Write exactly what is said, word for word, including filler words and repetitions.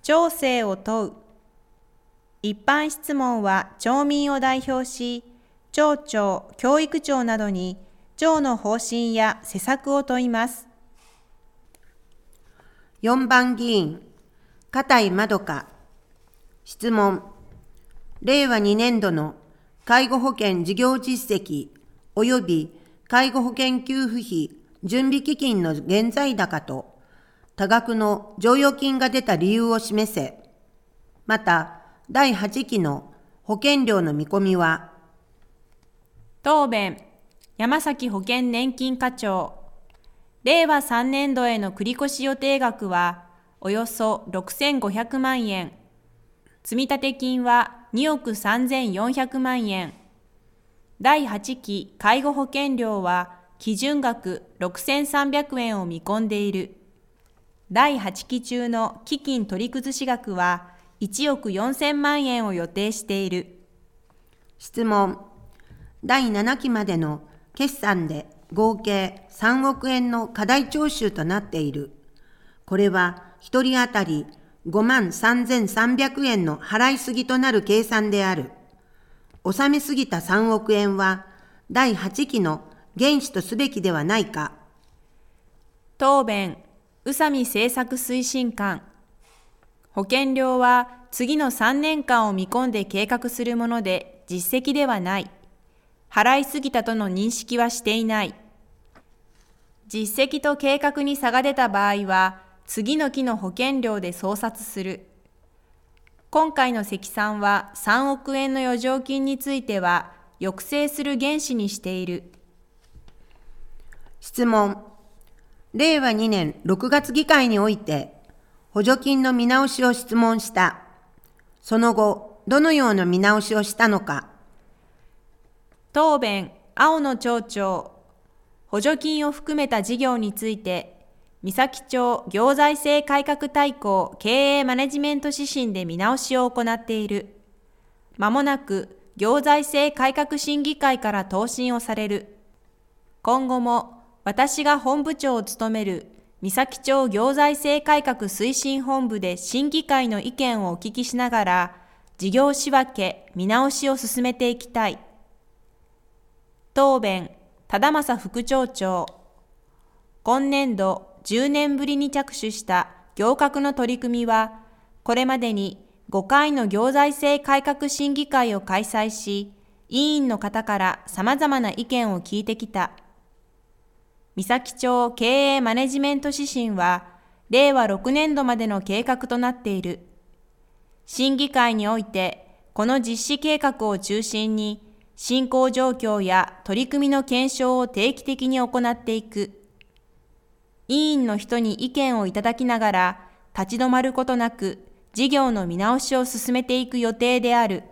町政を問う。一般質問は町民を代表し、町長、教育長などに町の方針や施策を問います。 よんばん議員、片井まどか。質問。れいわにねんどの介護保険事業実績及び介護保険給付費準備基金の現在高と多額の剰余金が出た理由を示せ。また、だいはちきの保険料の見込みは。 答弁、山崎保険年金課長。れいわさんねんどへの繰越予定額はおよそろくせんごひゃくまんえん。積立金はにおくさんぜんよんひゃくまんえん。だいはちき介護保険料は基準額ろくせんさんびゃくえんを見込んでいる。だいはちき中の基金取り崩し額はいちおくよんせんまんえんを予定している。 質問。だいななきまでの決算で合計さんおくえんの過大徴収となっている。これはひとり当たりごまんさんぜんさんびゃくえんの払いすぎとなる計算である。納めすぎたさんおくえんはだいはちきの原資とすべきではないか。 答弁、宇佐美政策推進官。保険料は次のさんねんかんを見込んで計画するもので実績ではない。払いすぎたとの認識はしていない。実績と計画に差が出た場合は次の期の保険料で相殺する。今回の積算はさんおくえんの余剰金については抑制する原資にしている。 質問。れいわにねんろくがつ議会において補助金の見直しを質問した。その後、どのような見直しをしたのか。 答弁、青野町長。補助金を含めた事業について、三崎町行財政改革大綱経営マネジメント指針で見直しを行っている。まもなく行財政改革審議会から答申をされる。今後も私が本部長を務める三崎町行財政改革推進本部で審議会の意見をお聞きしながら、事業仕分け、見直しを進めていきたい。答弁、忠正副町長。今年度じゅうねんぶりに着手した行革の取り組みは、これまでにごかいの行財政改革審議会を開催し、委員の方から様々な意見を聞いてきた。三崎町経営マネジメント指針は、れいわろくねんどまでの計画となっている。審議会において、この実施計画を中心に、進行状況や取り組みの検証を定期的に行っていく。委員の人に意見をいただきながら、立ち止まることなく、事業の見直しを進めていく予定である。